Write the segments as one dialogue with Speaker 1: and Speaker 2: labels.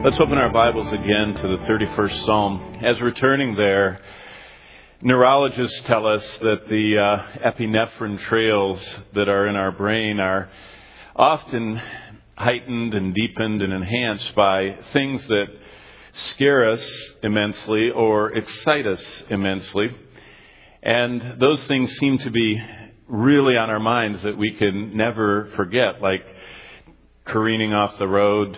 Speaker 1: Let's open our Bibles again to the 31st Psalm. As we're turning there, neurologists tell us that the epinephrine trails that are in our brain are often heightened and deepened and enhanced by things that scare us immensely or excite us immensely. And those things seem to be really on our minds that we can never forget, like careening off the road,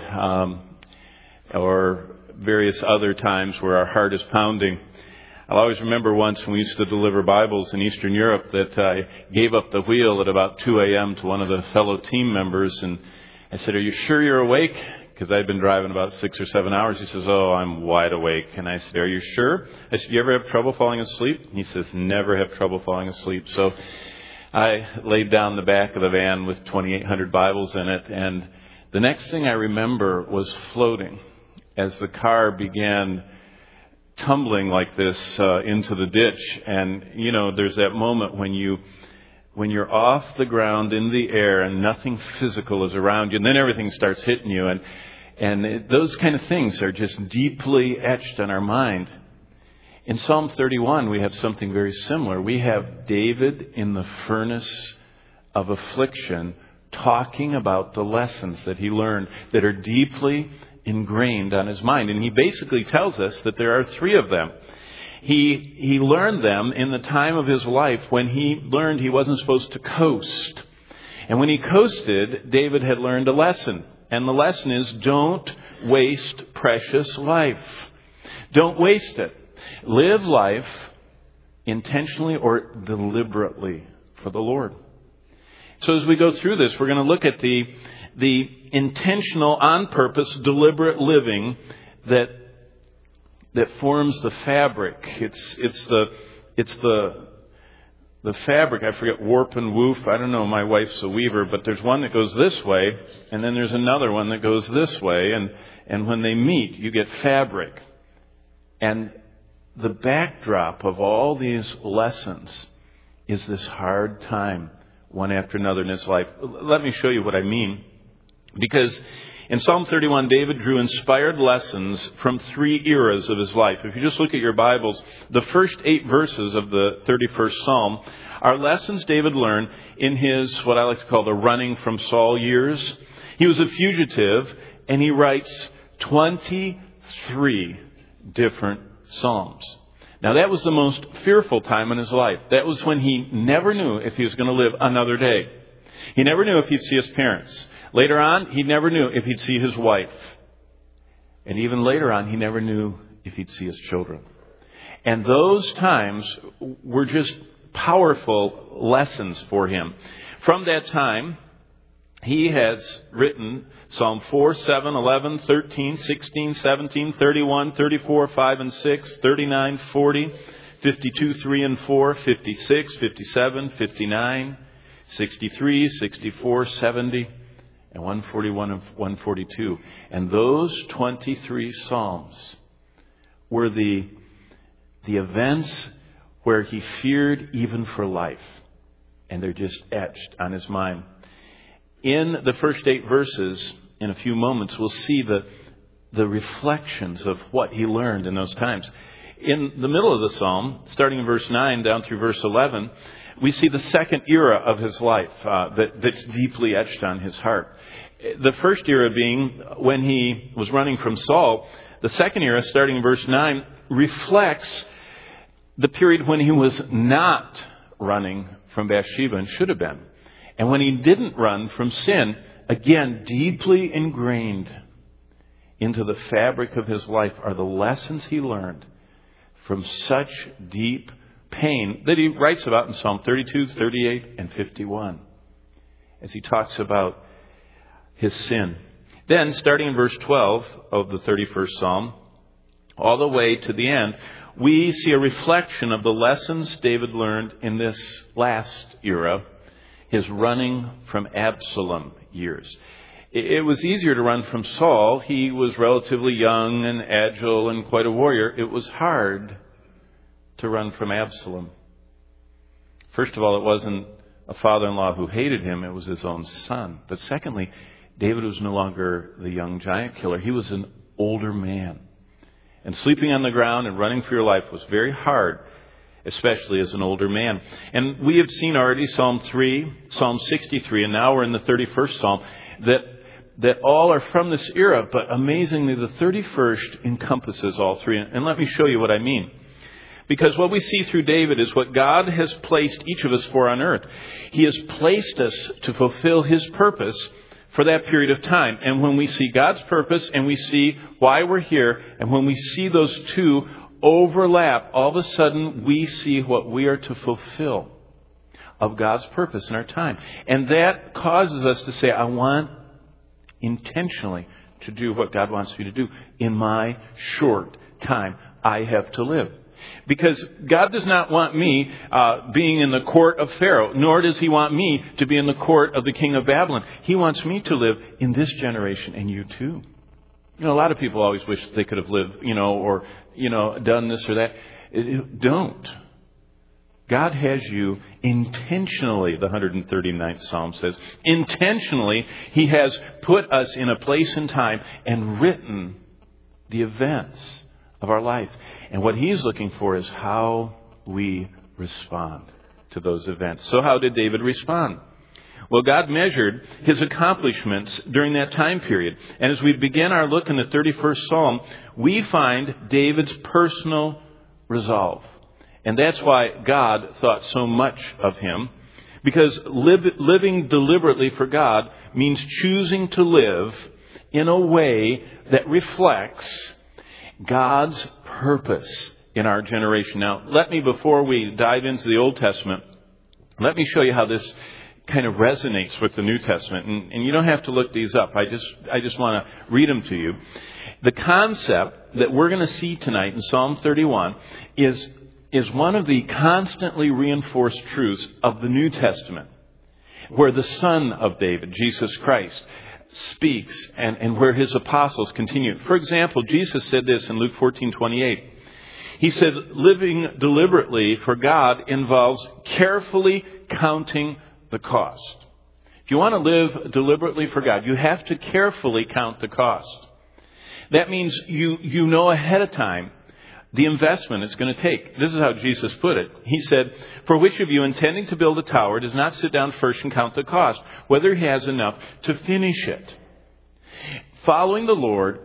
Speaker 1: or various other times where our heart is pounding. I'll always remember once when we used to deliver Bibles in Eastern Europe that I gave up the wheel at about 2 a.m. to one of the fellow team members, and I said, "Are you sure you're awake?" Because I'd been driving about 6 or 7 hours. He says, "Oh, I'm wide awake." And I said, "Are you sure?" I said, "You ever have trouble falling asleep?" He says, "Never have trouble falling asleep." So I laid down the back of the van with 2,800 Bibles in it, and the next thing I remember was floating as the car began tumbling like this into the ditch. And, you know, there's that moment when you're off the ground in the air and nothing physical is around you, and then everything starts hitting you. And those kind of things are just deeply etched on our mind. In Psalm 31, we have something very similar. We have David in the furnace of affliction talking about the lessons that he learned that are deeply ingrained on his mind. And he basically tells us that there are 3 of them. He learned them in the time of his life when he learned he wasn't supposed to coast. And when he coasted, David had learned a lesson. And the lesson is, don't waste precious life. Don't waste it. Live life intentionally or deliberately for the Lord. So as we go through this, we're going to look at the intentional, on purpose, deliberate living that forms the fabric. It's the fabric. I forget, warp and woof. I don't know. My wife's a weaver, but there's one that goes this way, and then there's another one that goes this way, and when they meet, you get fabric. And the backdrop of all these lessons is this hard time, one after another in his life. Let me show you what I mean. Because in Psalm 31, David drew inspired lessons from 3 eras of his life. If you just look at your Bibles, the first 8 verses of the 31st Psalm are lessons David learned in his, what I like to call the running from Saul years. He was a fugitive, and he writes 23 different Psalms. Now, that was the most fearful time in his life. That was when he never knew if he was going to live another day. He never knew if he'd see his parents. Later on, he never knew if he'd see his wife. And even later on, he never knew if he'd see his children. And those times were just powerful lessons for him. From that time, he has written Psalm 4, 7, 11, 13, 16, 17, 31, 34, 5 and 6, 39, 40, 52, 3 and 4, 56, 57, 59, 63, 64, 70, and 141 and 142. And those 23 Psalms were the events where he feared even for life. And they're just etched on his mind. In the first 8 verses, in a few moments, we'll see the reflections of what he learned in those times. In the middle of the Psalm, starting in verse 9 down through verse 11, we see the second era of his life that's deeply etched on his heart. The first era being when he was running from Saul. The second era, starting in verse 9, reflects the period when he was not running from Bathsheba and should have been. And when he didn't run from sin, again, deeply ingrained into the fabric of his life are the lessons he learned from such deep pain that he writes about in Psalm 32, 38, and 51 as he talks about his sin. Then, starting in verse 12 of the 31st Psalm, all the way to the end, we see a reflection of the lessons David learned in this last era, his running from Absalom years. It was easier to run from Saul. He was relatively young and agile and quite a warrior. It was hard to run from Absalom. First of all, it wasn't a father-in-law who hated him. It was his own son. But secondly, David was no longer the young giant killer. He was an older man. And sleeping on the ground and running for your life was very hard, especially as an older man. And we have seen already Psalm 3, Psalm 63, and now we're in the 31st Psalm, that all are from this era, but amazingly the 31st encompasses all three. And let me show you what I mean. Because what we see through David is what God has placed each of us for on earth. He has placed us to fulfill His purpose for that period of time. And when we see God's purpose and we see why we're here, and when we see those two overlap, all of a sudden we see what we are to fulfill of God's purpose in our time. And that causes us to say, I want intentionally to do what God wants me to do in my short time I have to live. Because God does not want me being in the court of Pharaoh, nor does He want me to be in the court of the king of Babylon. He wants me to live in this generation, and you too. You know, a lot of people always wish they could have lived, or done this or that. Don't. God has you intentionally, the 139th Psalm says, intentionally He has put us in a place and time and written the events of our life. And what He's looking for is how we respond to those events. So how did David respond? Well, God measured his accomplishments during that time period. And as we begin our look in the 31st Psalm, we find David's personal resolve. And that's why God thought so much of him. Because living deliberately for God means choosing to live in a way that reflects God's purpose in our generation. Now, before we dive into the Old Testament, let me show you how this kind of resonates with the New Testament. And you don't have to look these up. I just want to read them to you. The concept that we're going to see tonight in Psalm 31 is one of the constantly reinforced truths of the New Testament, where the Son of David, Jesus Christ, speaks and where His apostles continue. For example, Jesus said this in Luke 14:28. He said, living deliberately for God involves carefully counting the cost. If you want to live deliberately for God, you have to carefully count the cost. That means you know ahead of time the investment it's going to take. This is how Jesus put it. He said, for which of you intending to build a tower does not sit down first and count the cost, whether he has enough to finish it? Following the Lord,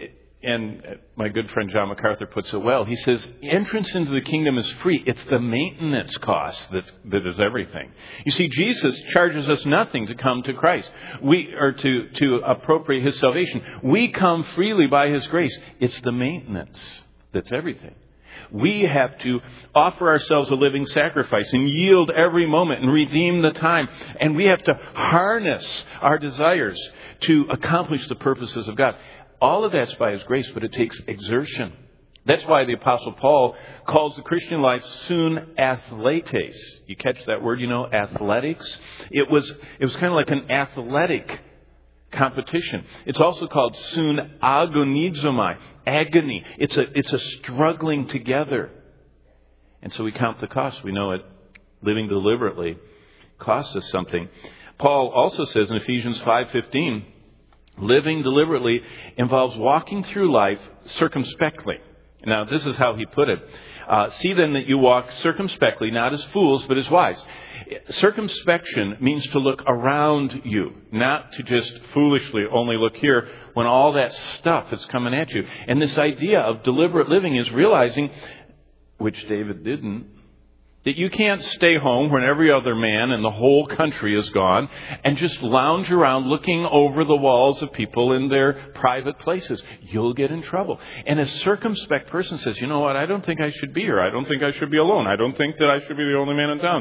Speaker 1: and my good friend John MacArthur puts it well, he says, entrance into the kingdom is free. It's the maintenance cost that is everything. You see, Jesus charges us nothing to come to Christ. We are to appropriate His salvation. We come freely by His grace. It's the maintenance that's everything. We have to offer ourselves a living sacrifice and yield every moment and redeem the time. And we have to harness our desires to accomplish the purposes of God. All of that's by His grace, but it takes exertion. That's why the Apostle Paul calls the Christian life sun athletes. You catch that word, athletics? It was kind of like an athletic competition. It's also called sun agonizomai, agony. It's a struggling together. And so we count the cost. We know it. Living deliberately costs us something. Paul also says in Ephesians 5:15, living deliberately involves walking through life circumspectly. Now, this is how he put it. See then that you walk circumspectly, not as fools, but as wise. Circumspection means to look around you, not to just foolishly only look here when all that stuff is coming at you. And this idea of deliberate living is realizing, which David didn't, that you can't stay home when every other man in the whole country is gone and just lounge around looking over the walls of people in their private places. You'll get in trouble. And a circumspect person says, you know what, I don't think I should be here. I don't think I should be alone. I don't think that I should be the only man in town.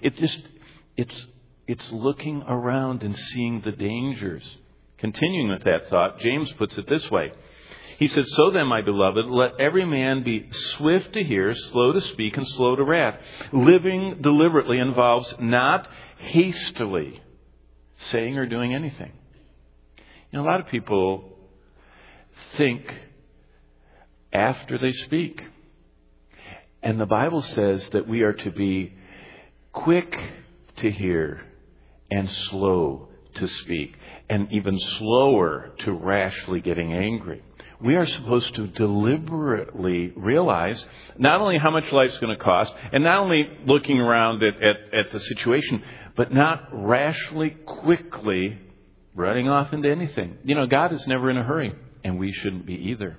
Speaker 1: It's looking around and seeing the dangers. Continuing with that thought, James puts it this way. He said, so then, my beloved, let every man be swift to hear, slow to speak, and slow to wrath. Living deliberately involves not hastily saying or doing anything. A lot of people think after they speak. And the Bible says that we are to be quick to hear and slow to speak, and even slower to rashly getting angry. we are supposed to deliberately realize not only how much life's going to cost, and not only looking around at the situation, but not rashly, quickly running off into anything. God is never in a hurry, and we shouldn't be either.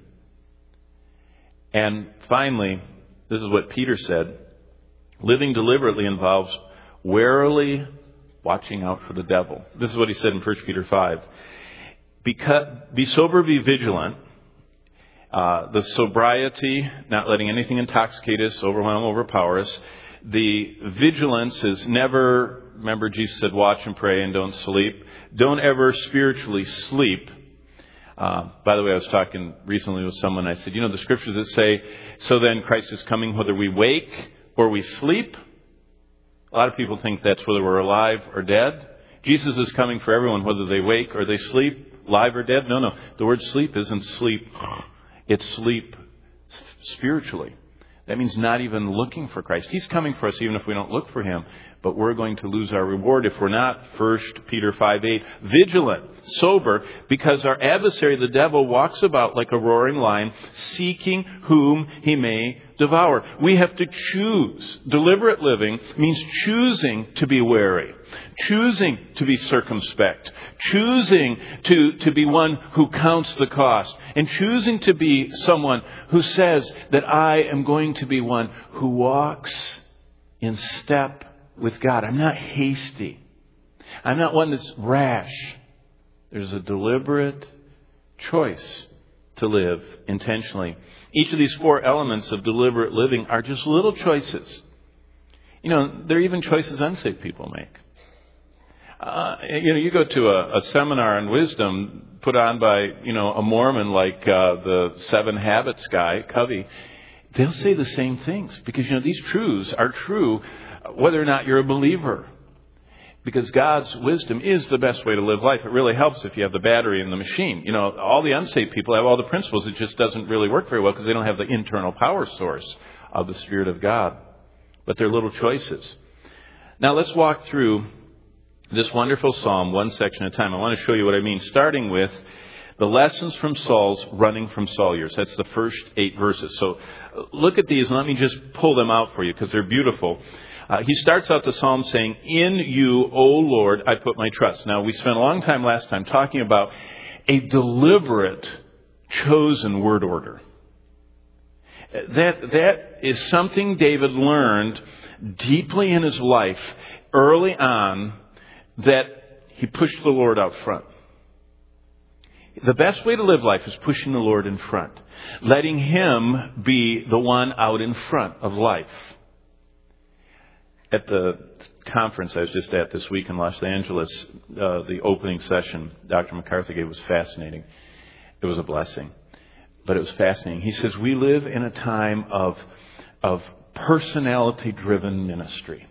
Speaker 1: And finally, this is what Peter said. Living deliberately involves warily watching out for the devil. This is what he said in 1 Peter 5. Be sober, be vigilant. The sobriety, not letting anything intoxicate us, overwhelm, overpower us. The vigilance is never, remember Jesus said, watch and pray and don't sleep. Don't ever spiritually sleep. By the way, I was talking recently with someone. I said, the scriptures that say, so then Christ is coming whether we wake or we sleep. A lot of people think that's whether we're alive or dead. Jesus is coming for everyone, whether they wake or they sleep, live or dead. No. The word sleep isn't sleep. It's sleep spiritually. That means not even looking for Christ. He's coming for us even if we don't look for Him. But we're going to lose our reward if we're not. 1 Peter 5:8. Vigilant, sober, because our adversary, the devil, walks about like a roaring lion, seeking whom he may devour. We have to choose. Deliberate living means choosing to be wary, choosing to be circumspect, choosing to be one who counts the cost, and choosing to be someone who says that I am going to be one who walks in step with God. I'm not hasty. I'm not one that's rash. There's a deliberate choice to live intentionally. Each of these four elements of deliberate living are just little choices. They're even choices unsaved people make. You go to a seminar on wisdom put on by, a Mormon like the 7 Habits guy, Covey. They'll say the same things because, these truths are true whether or not you're a believer. Because God's wisdom is the best way to live life. It really helps if you have the battery in the machine. All the unsaved people have all the principles. It just doesn't really work very well because they don't have the internal power source of the Spirit of God. But they're little choices. Now let's walk through this wonderful psalm one section at a time. I want to show you what I mean, starting with the lessons from Saul's running from Saul years. That's the first 8 verses. So look at these and let me just pull them out for you because they're beautiful. He starts out the psalm saying, in you, O Lord, I put my trust. Now, we spent a long time last time talking about a deliberate, chosen word order. That is something David learned deeply in his life early on, that he pushed the Lord out front. The best way to live life is pushing the Lord in front, letting Him be the one out in front of life. At the conference I was just at this week in Los Angeles, the opening session Dr. MacArthur gave was fascinating. It was a blessing, but it was fascinating. He says, we live in a time of personality-driven ministry.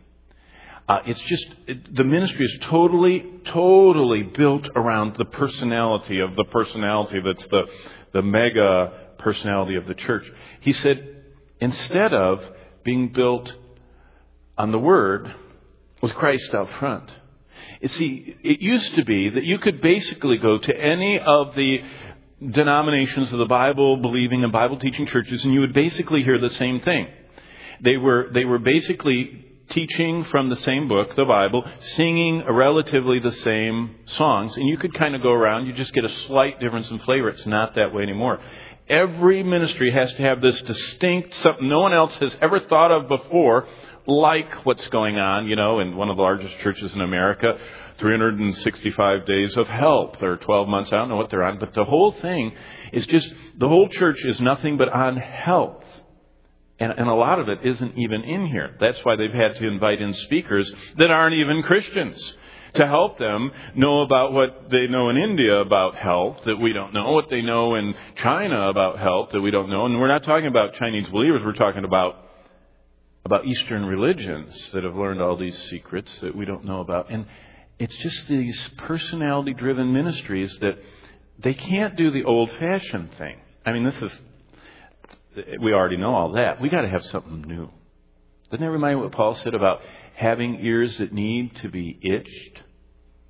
Speaker 1: The ministry is totally built around the personality that's the mega personality of the church. He said, instead of being built on the Word with Christ out front. You see, it used to be that you could basically go to any of the denominations of the Bible-believing and Bible-teaching churches and you would basically hear the same thing. They were basically teaching from the same book, the Bible, singing relatively the same songs, and you could kind of go around, you just get a slight difference in flavor. It's not that way anymore. Every ministry has to have this distinct, something no one else has ever thought of before, like what's going on, in one of the largest churches in America, 365 days of health, or 12 months, I don't know what they're on, but the whole thing is the whole church is nothing but on health. And a lot of it isn't even in here. That's why they've had to invite in speakers that aren't even Christians to help them know about what they know in India about health that we don't know, what they know in China about health that we don't know. And we're not talking about Chinese believers. We're talking about Eastern religions that have learned all these secrets that we don't know about. And it's just these personality-driven ministries that they can't do the old-fashioned thing. I mean, we already know all that. We got to have something new. Doesn't that remind you what Paul said about having ears that need to be itched?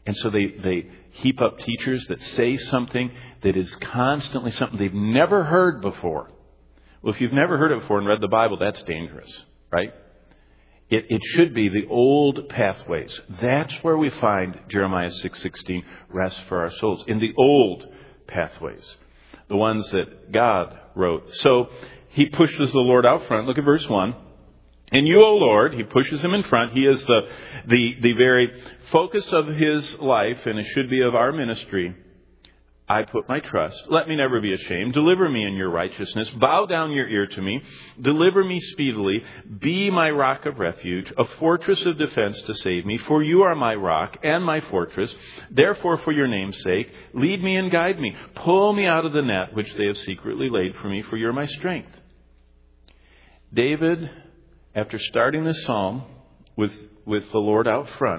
Speaker 1: And so they heap up teachers that say something that is constantly something they've never heard before. Well, if you've never heard it before and read the Bible, that's dangerous, right? It should be the old pathways. That's where we find Jeremiah 6:16, rest for our souls, in the old pathways, the ones that God wrote. So he pushes the Lord out front. Look at verse 1. And you, O Lord, he pushes him in front. He is the very focus of his life, and it should be of our ministry. I put my trust. Let me never be ashamed. Deliver me in your righteousness. Bow down your ear to me. Deliver me speedily. Be my rock of refuge, a fortress of defense to save me. For you are my rock and my fortress. Therefore, for your name's sake, lead me and guide me. Pull me out of the net which they have secretly laid for me, for you're my strength. David, after starting this psalm with the Lord out front,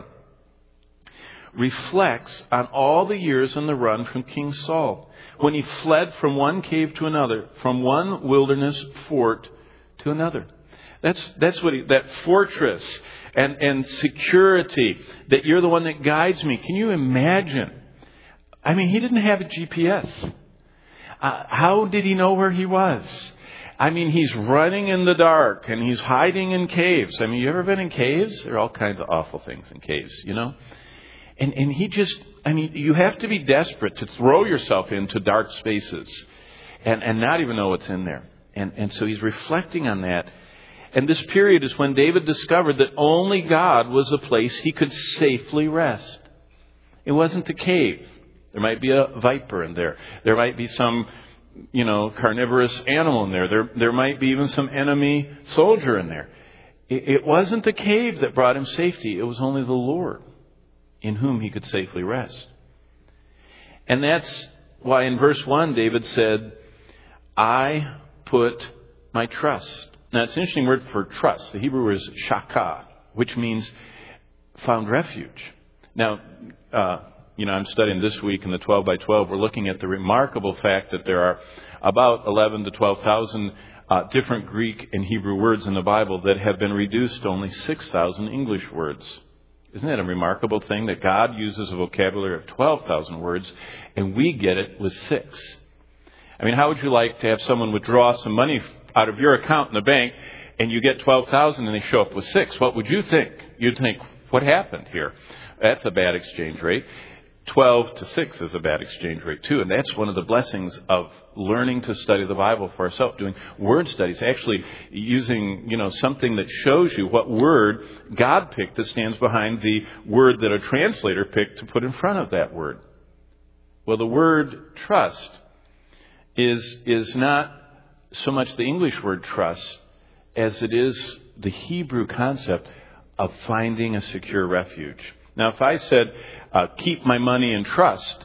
Speaker 1: reflects on all the years on the run from King Saul, when he fled from one cave to another, from one wilderness fort to another. That's what that fortress and security, that you're the one that guides me. Can you imagine? I mean, he didn't have a GPS. How did he know where he was? I mean, he's running in the dark and he's hiding in caves. I mean, you ever been in caves? There are all kinds of awful things in caves, you know? And he just, I mean, you have to be desperate to throw yourself into dark spaces and not even know what's in there. And so he's reflecting on that. And this period is when David discovered that only God was a place he could safely rest. It wasn't the cave. There might be a viper in there. There might be some, carnivorous animal in there. There might be even some enemy soldier in there. It wasn't the cave that brought him safety. It was only the Lord in whom he could safely rest. And that's why in verse 1, David said, I put my trust. Now, it's an interesting word for trust. The Hebrew is shakah, which means found refuge. Now, I'm studying this week in the 12 by 12. We're looking at the remarkable fact that there are about 11 to 12,000 different Greek and Hebrew words in the Bible that have been reduced to only 6,000 English words. Isn't that a remarkable thing that God uses a vocabulary of 12,000 words and we get it with 6? I mean, how would you like to have someone withdraw some money out of your account in the bank and you get 12,000 and they show up with 6? What would you think? You'd think, what happened here? That's a bad exchange rate. 12 to 6 is a bad exchange rate too. And that's one of the blessings of learning to study the Bible for ourselves, doing word studies, actually using, something that shows you what word God picked that stands behind the word that a translator picked to put in front of that word. Well, the word trust is not so much the English word trust as it is the Hebrew concept of finding a secure refuge. Now, if I said, keep my money in trust,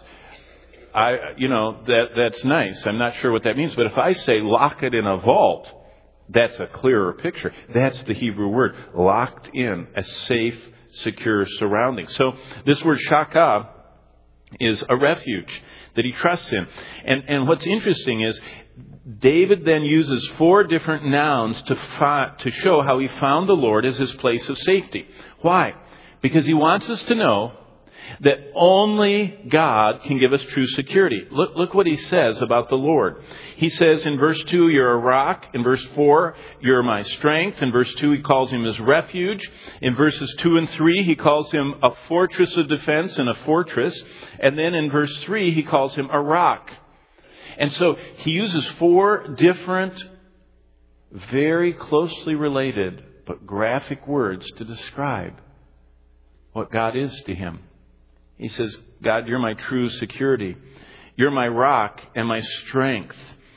Speaker 1: that's nice. I'm not sure what that means. But if I say lock it in a vault, that's a clearer picture. That's the Hebrew word, locked in, a safe, secure surrounding. So this word shakah is a refuge that he trusts in. And what's interesting is David then uses 4 different nouns to show how he found the Lord as his place of safety. Why? Because he wants us to know that only God can give us true security. Look what he says about the Lord. He says in verse 2, you're a rock. In verse 4, you're my strength. In verse 2, he calls him his refuge. In verses 2 and 3, he calls him a fortress of defense and a fortress. And then in verse 3, he calls him a rock. And so he uses 4 different, very closely related, but graphic words to describe what God is to him. He says, God, you're my true security. You're my rock and my strength.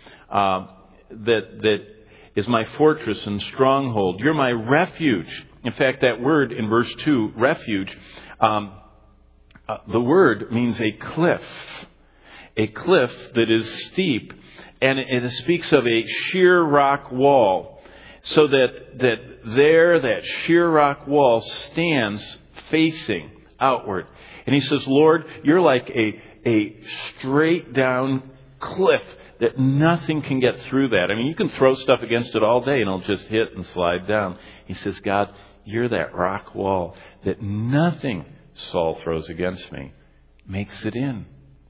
Speaker 1: That is my fortress and stronghold. You're my refuge. In fact, that word in verse 2, refuge, the word means a cliff. A cliff that is steep. And it speaks of a sheer rock wall. So that sheer rock wall stands facing outward. And he says, Lord, you're like a straight down cliff that nothing can get through that. I mean, you can throw stuff against it all day and it'll just hit and slide down. He says, God, you're that rock wall that nothing Saul throws against me makes it in.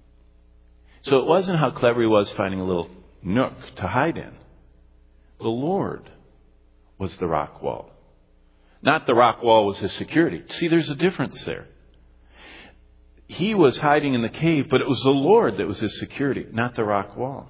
Speaker 1: So it wasn't how clever he was finding a little nook to hide in. The Lord was the rock wall. Not the rock wall was his security. See, there's a difference there. He was hiding in the cave, but it was the Lord that was his security, not the rock wall.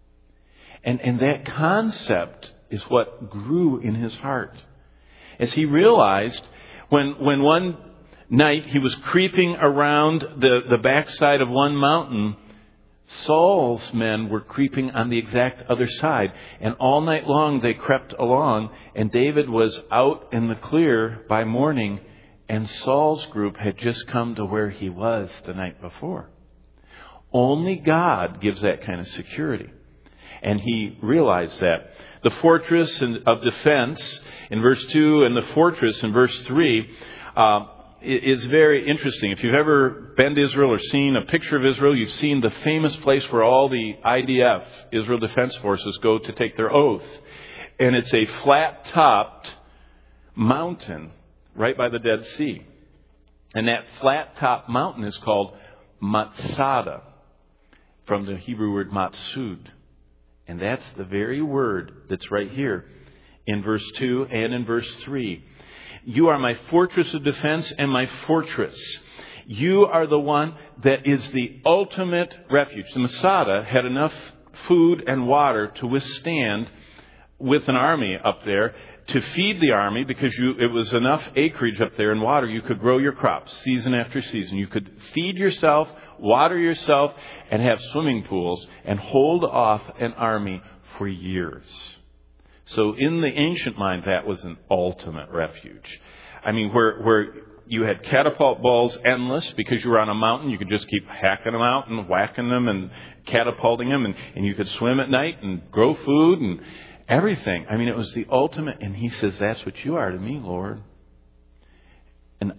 Speaker 1: And that concept is what grew in his heart. As he realized when one night he was creeping around the backside of one mountain, Saul's men were creeping on the exact other side. And all night long they crept along, and David was out in the clear by morning, and Saul's group had just come to where he was the night before. Only God gives that kind of security. And he realized that. The fortress of defense in verse 2 and the fortress in verse 3 is very interesting. If you've ever been to Israel or seen a picture of Israel, you've seen the famous place where all the IDF, Israel Defense Forces, go to take their oath. And it's a flat-topped mountain right by the Dead Sea. And that flat-topped mountain is called Masada, from the Hebrew word matsud. And that's the very word that's right here in verse 2 and in verse 3. You are my fortress of defense and my fortress. You are the one that is the ultimate refuge. The Masada had enough food and water to withstand with an army up there, to feed the army, because it was enough acreage up there and water. You could grow your crops season after season. You could feed yourself, water yourself, and have swimming pools and hold off an army for years. So in the ancient mind, that was an ultimate refuge. I mean, where you had catapult balls endless because you were on a mountain, you could just keep hacking them out and whacking them and catapulting them, and you could swim at night and grow food and everything. I mean, it was the ultimate. And he says, that's what you are to me, Lord. An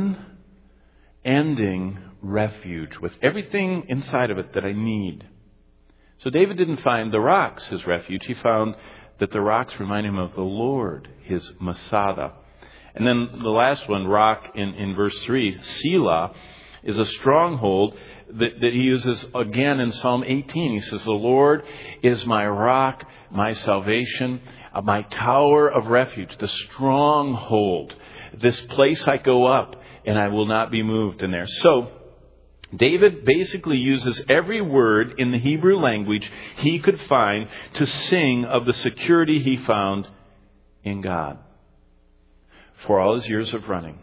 Speaker 1: unending refuge with everything inside of it that I need. So David didn't find the rocks his refuge. He found that the rocks remind him of the Lord, his Masada. And then the last one, rock in verse 3, Selah, is a stronghold that he uses again in Psalm 18. He says, the Lord is my rock, my salvation, my tower of refuge, the stronghold, this place I go up and I will not be moved in there. So David basically uses every word in the Hebrew language he could find to sing of the security he found in God. For all his years of running,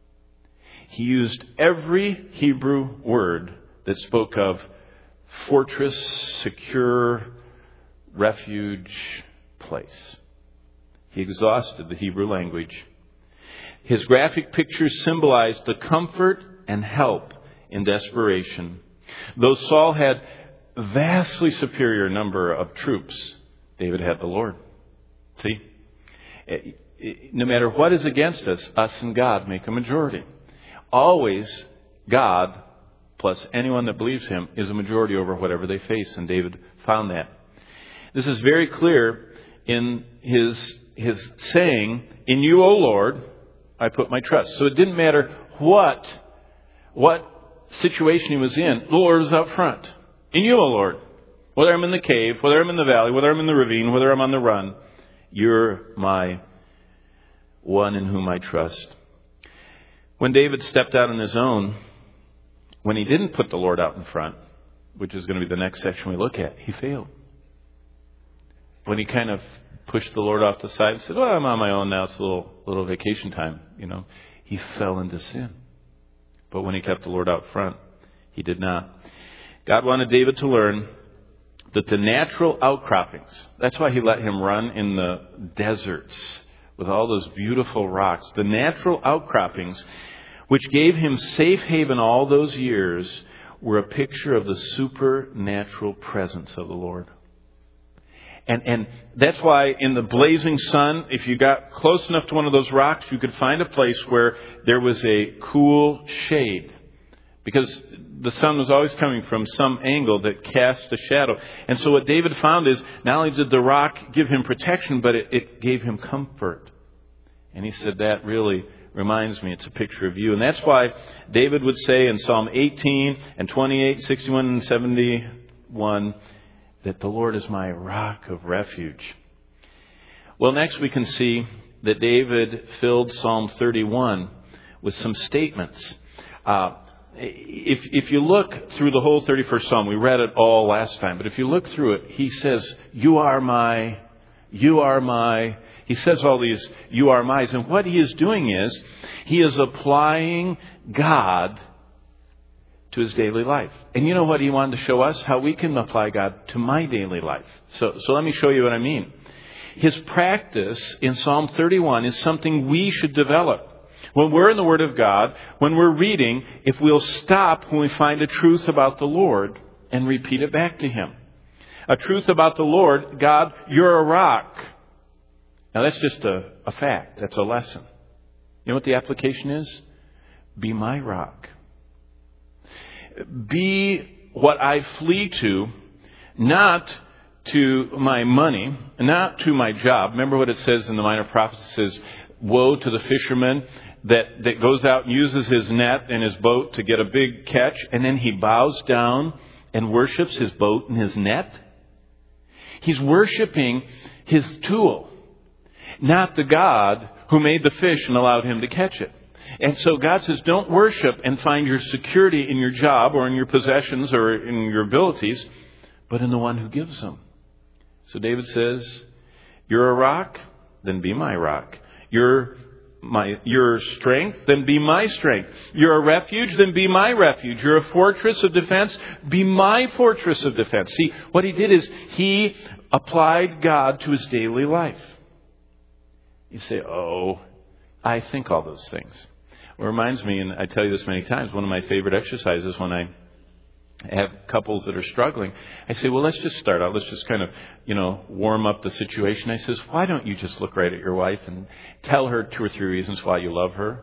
Speaker 1: he used every Hebrew word that spoke of fortress, secure, refuge, place. He exhausted the Hebrew language. His graphic pictures symbolized the comfort and help in desperation. Though Saul had a vastly superior number of troops, David had the Lord. See? No matter what is against us and God make a majority. Always God, plus anyone that believes him, is a majority over whatever they face. And David found that. This is very clear in his saying, in you, O Lord, I put my trust. So it didn't matter what situation he was in. The Lord was out front. In you, O Lord. Whether I'm in the cave, whether I'm in the valley, whether I'm in the ravine, whether I'm on the run, you're my one in whom I trust. When David stepped out on his own, when he didn't put the Lord out in front, which is going to be the next section we look at, he failed. When he kind of pushed the Lord off the side and said, well, I'm on my own now, it's a little vacation time, he fell into sin. But when he kept the Lord out front, he did not. God wanted David to learn that the natural outcroppings, that's why he let him run in the deserts with all those beautiful rocks. The natural outcroppings, which gave him safe haven all those years, were a picture of the supernatural presence of the Lord. And that's why in the blazing sun, if you got close enough to one of those rocks, you could find a place where there was a cool shade. Because the sun was always coming from some angle that cast a shadow. And so what David found is, not only did the rock give him protection, but it gave him comfort. And he said that really reminds me, it's a picture of you. And that's why David would say in Psalm 18 and 28, 61 and 71, that the Lord is my rock of refuge. Well, next we can see that David filled Psalm 31 with some statements. If you look through the whole 31st Psalm, we read it all last time, but if you look through it, he says, you are my, he says all these you are my's. And what he is doing is, he is applying God to his daily life. And you know what he wanted to show us? How we can apply God to my daily life. So let me show you what I mean. His practice in Psalm 31 is something we should develop. When we're in the Word of God, when we're reading, if we'll stop when we find a truth about the Lord and repeat it back to Him. A truth about the Lord, God, you're a rock. Now that's just a fact. That's a lesson. You know what the application is? Be my rock. Be what I flee to, not to my money, not to my job. Remember what it says in the Minor Prophets? It says, woe to the fisherman that goes out and uses his net and his boat to get a big catch, and then he bows down and worships his boat and his net. He's worshiping his tool, not the God who made the fish and allowed him to catch it. And so God says, don't worship and find your security in your job or in your possessions or in your abilities, but in the one who gives them. So David says, you're a rock, then be my rock. You're your strength, then be my strength. You're a refuge, then be my refuge. You're a fortress of defense, be my fortress of defense. See, what he did is he applied God to his daily life. You say, oh, I think all those things. Well, it reminds me, and I tell you this many times, one of my favorite exercises when I have couples that are struggling, I say, well, let's just start out. Let's just kind of, warm up the situation. I says, why don't you just look right at your wife and tell her 2 or 3 reasons why you love her?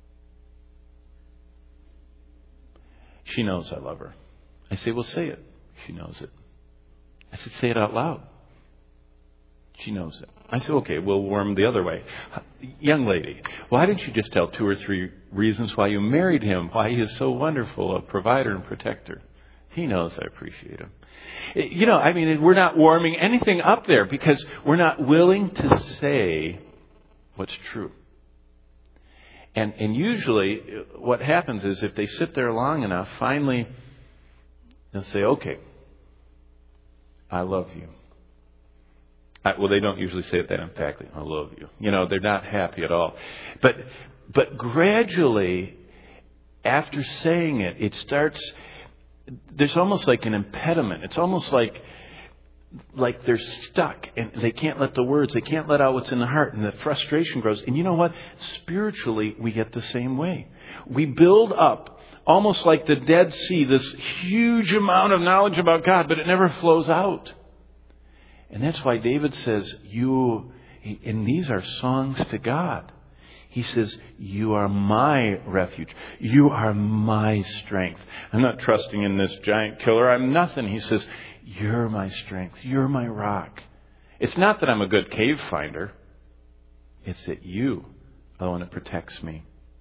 Speaker 1: She knows I love her. I say, well, say it. She knows it. I said, say it out loud. She knows it. I said, okay, we'll warm the other way. Young lady, why don't you just tell 2 or 3 reasons why you married him, why he is so wonderful, a provider and protector? He knows I appreciate him. We're not warming anything up there because we're not willing to say what's true. And usually what happens is if they sit there long enough, finally they'll say, okay, I love you. Well, they don't usually say it that emphatically. I love you. They're not happy at all. But gradually, after saying it, it starts. There's almost like an impediment. It's almost like they're stuck and they can't let the words. They can't let out what's in the heart, and the frustration grows. And you know what? Spiritually, we get the same way. We build up almost like the Dead Sea, this huge amount of knowledge about God, but it never flows out. And that's why David says, and these are songs to God. He says, you are my refuge. You are my strength. I'm not trusting in this giant killer. I'm nothing. He says, you're my strength. You're my rock. It's not that I'm a good cave finder. It's that you are the one that protects me.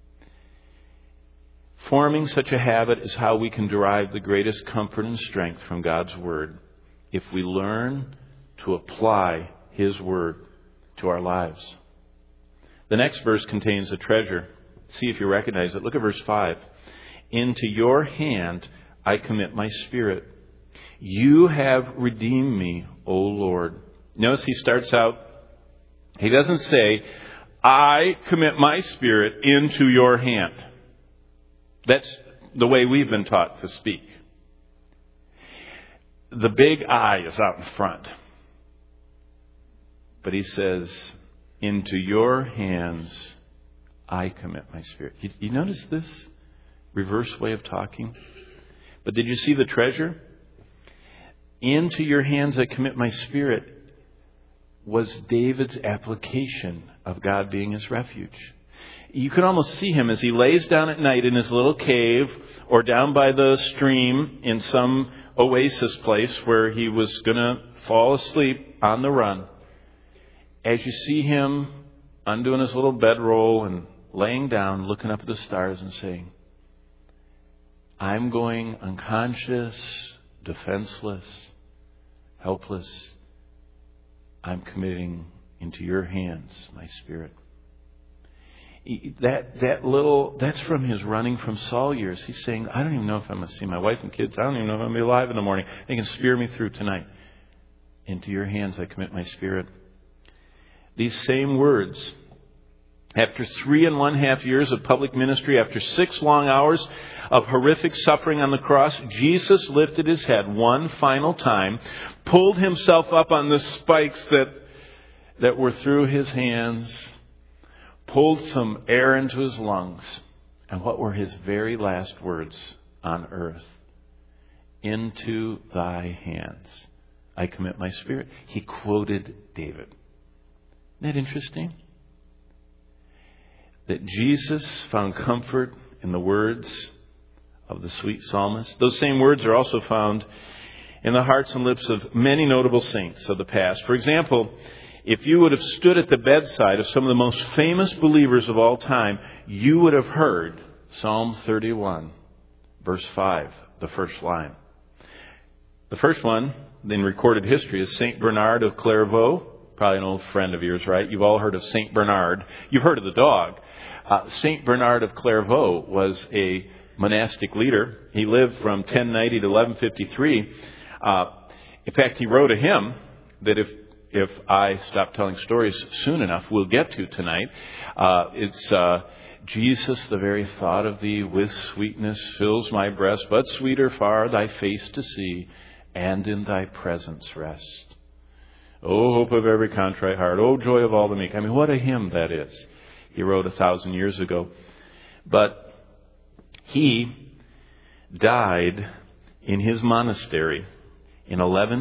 Speaker 1: Forming such a habit is how we can derive the greatest comfort and strength from God's Word. If we learn to apply His Word to our lives. The next verse contains a treasure. See if you recognize it. Look at verse 5. Into your hand I commit my spirit. You have redeemed me, O Lord. Notice he starts out, he doesn't say, I commit my spirit into your hand. That's the way we've been taught to speak. The big I is out in front. But he says, into your hands I commit my spirit. You notice this reverse way of talking? But did you see the treasure? Into your hands I commit my spirit was David's application of God being his refuge. You can almost see him as he lays down at night in his little cave or down by the stream in some oasis place where he was going to fall asleep on the run. As you see him undoing his little bedroll and laying down, looking up at the stars and saying, I'm going unconscious, defenseless, helpless. I'm committing into your hands my spirit. That's from his running from Saul years. He's saying, I don't even know if I'm going to see my wife and kids. I don't even know if I'm going to be alive in the morning. They can spear me through tonight. Into your hands I commit my spirit. These same words, after 3.5 years of public ministry, after 6 long hours of horrific suffering on the cross, Jesus lifted his head one final time, pulled himself up on the spikes that were through his hands, pulled some air into his lungs. And what were his very last words on earth? Into thy hands I commit my spirit. He quoted David. Isn't that interesting? That Jesus found comfort in the words of the sweet psalmist. Those same words are also found in the hearts and lips of many notable saints of the past. For example, if you would have stood at the bedside of some of the most famous believers of all time, you would have heard Psalm 31, verse 5, the first line. The first one in recorded history is St. Bernard of Clairvaux. Probably an old friend of yours, right? You've all heard of St. Bernard. You've heard of the dog. St. Bernard of Clairvaux was a monastic leader. He lived from 1090 to 1153. In fact, he wrote a hymn that if I stop telling stories soon enough, we'll get to tonight. It's Jesus, the very thought of thee with sweetness fills my breast, but sweeter far thy face to see, and in thy presence rest. O hope of every contrite heart, O joy of all the meek. I mean, what a hymn that is. He wrote 1,000 years ago. But he died in his monastery in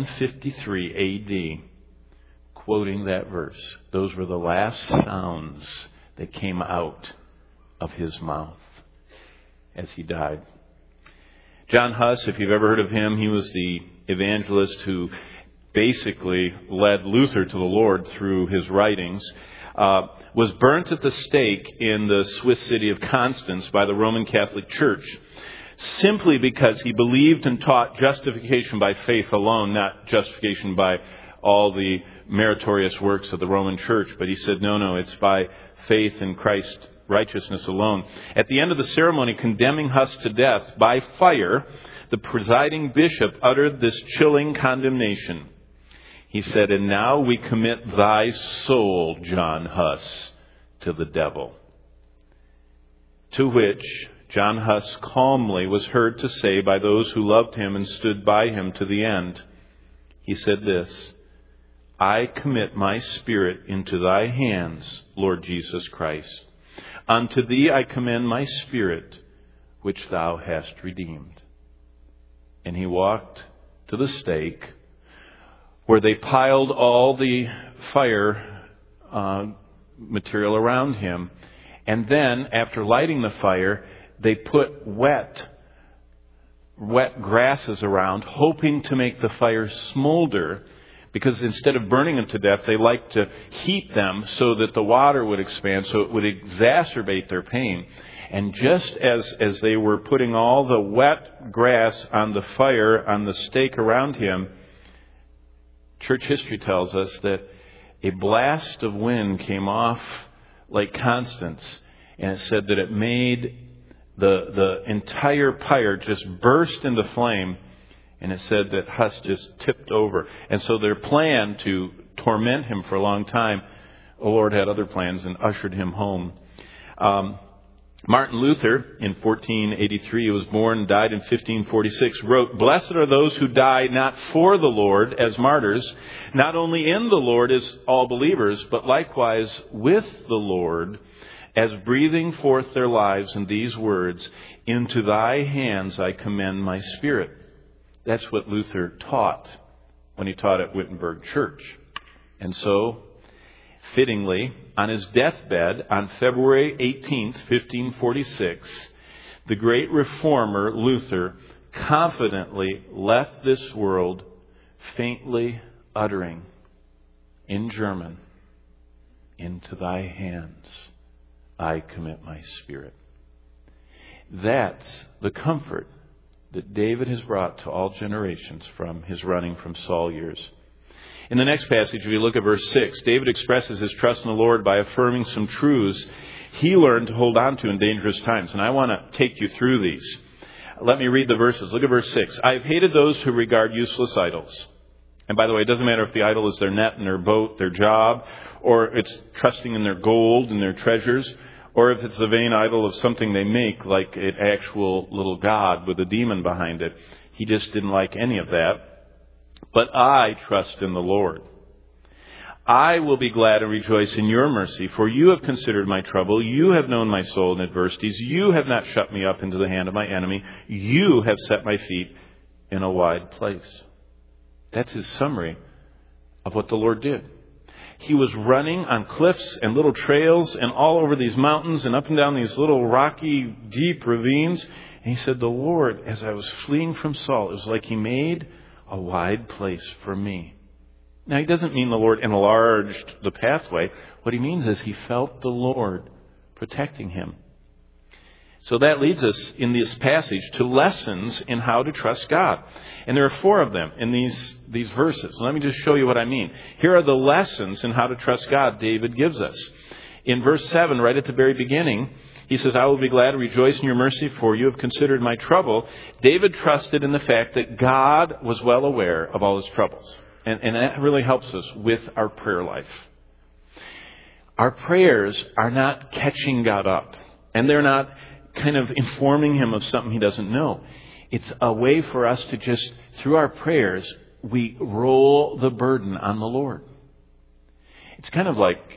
Speaker 1: 1153 AD, quoting that verse. Those were the last sounds that came out of his mouth as he died. John Huss, if you've ever heard of him, he was the evangelist who basically led Luther to the Lord through his writings, was burnt at the stake in the Swiss city of Constance by the Roman Catholic Church, simply because he believed and taught justification by faith alone, not justification by all the meritorious works of the Roman Church. But he said, no, it's by faith in Christ's righteousness alone. At the end of the ceremony condemning Huss to death by fire, the presiding bishop uttered this chilling condemnation. He said, and now we commit thy soul, John Huss, to the devil. To which John Huss calmly was heard to say by those who loved him and stood by him to the end. He said this, I commit my spirit into thy hands, Lord Jesus Christ. Unto thee I commend my spirit, which thou hast redeemed. And he walked to the stake, where they piled all the fire material around him. And then, after lighting the fire, they put wet grasses around, hoping to make the fire smolder, because instead of burning them to death, they liked to heat them so that the water would expand, so it would exacerbate their pain. And just as they were putting all the wet grass on the fire, on the stake around him, church history tells us that a blast of wind came off Lake Constance, and it said that it made the entire pyre just burst into flame, and it said that Huss just tipped over. And so their plan to torment him for a long time, the Lord had other plans and ushered him home. Martin Luther, in 1483, he was born and died in 1546, wrote, Blessed are those who die not for the Lord as martyrs, not only in the Lord as all believers, but likewise with the Lord, as breathing forth their lives in these words, Into thy hands I commend my spirit. That's what Luther taught when he taught at Wittenberg Church. And so, fittingly, on his deathbed on February 18th, 1546, the great reformer Luther confidently left this world, faintly uttering in German, Into thy hands I commit my spirit. That's the comfort that David has brought to all generations from his running from Saul years. In the next passage, if you look at verse 6, David expresses his trust in the Lord by affirming some truths he learned to hold on to in dangerous times. And I want to take you through these. Let me read the verses. Look at verse 6. I have hated those who regard useless idols. And by the way, it doesn't matter if the idol is their net and their boat, their job, or it's trusting in their gold and their treasures, or if it's the vain idol of something they make, like an actual little god with a demon behind it. He just didn't like any of that. But I trust in the Lord. I will be glad and rejoice in your mercy, for you have considered my trouble. You have known my soul in adversities. You have not shut me up into the hand of my enemy. You have set my feet in a wide place. That's his summary of what the Lord did. He was running on cliffs and little trails and all over these mountains and up and down these little rocky, deep ravines. And he said, the Lord, as I was fleeing from Saul, it was like he made a wide place for me. Now, he doesn't mean the Lord enlarged the pathway. What he means is he felt the Lord protecting him. So that leads us in this passage to lessons in how to trust God. And there are 4 of them in these verses. Let me just show you what I mean. Here are the lessons in how to trust God David gives us. In verse 7, right at the very beginning, he says, I will be glad and rejoice in your mercy, for you have considered my trouble. David trusted in the fact that God was well aware of all his troubles. And that really helps us with our prayer life. Our prayers are not catching God up. And they're not kind of informing him of something he doesn't know. It's a way for us to just, through our prayers, we roll the burden on the Lord. It's kind of like,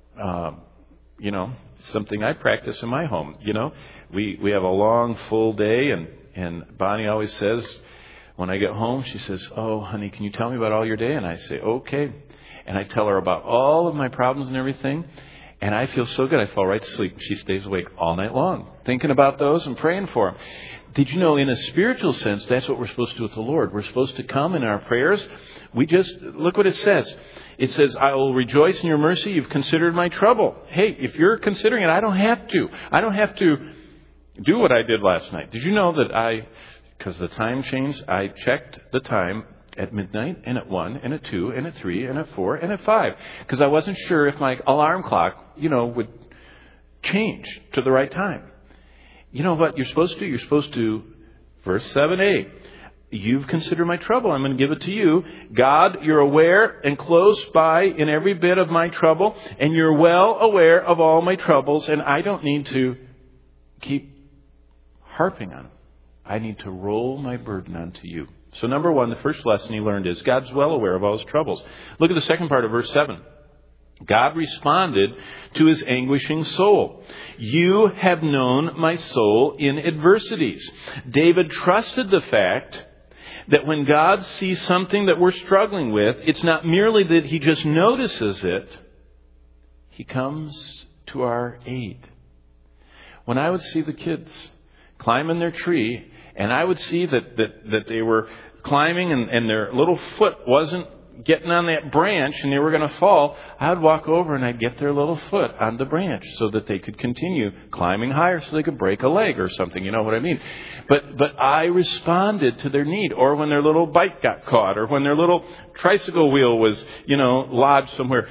Speaker 1: something I practice in my home. We have a long, full day, and Bonnie always says, when I get home, she says, oh, honey, can you tell me about all your day? And I say, okay. And I tell her about all of my problems and everything. And I feel so good. I fall right to sleep. She stays awake all night long, thinking about those and praying for them. Did you know, in a spiritual sense, that's what we're supposed to do with the Lord. We're supposed to come in our prayers. Look what it says. It says, I will rejoice in your mercy. You've considered my trouble. Hey, if you're considering it, I don't have to. I don't have to do what I did last night. Did you know that because the time changed, I checked the time at midnight, and at 1, and at 2, and at 3, and at 4, and at 5. Because I wasn't sure if my alarm clock, would change to the right time. You know what you're supposed to do? You're supposed to, verse 7a, you've considered my trouble. I'm going to give it to you. God, you're aware and close by in every bit of my trouble, and you're well aware of all my troubles, and I don't need to keep harping on them. I need to roll my burden onto you. So number 1, the first lesson he learned is God's well aware of all his troubles. Look at the second part of verse 7. God responded to his anguishing soul. You have known my soul in adversities. David trusted the fact that when God sees something that we're struggling with, it's not merely that he just notices it. He comes to our aid. When I would see the kids climbing their tree, and I would see that they were climbing and their little foot wasn't getting on that branch and they were going to fall, I would walk over and I'd get their little foot on the branch so that they could continue climbing higher so they could break a leg or something. You know what I mean? But I responded to their need. Or when their little bike got caught, or when their little tricycle wheel was, lodged somewhere.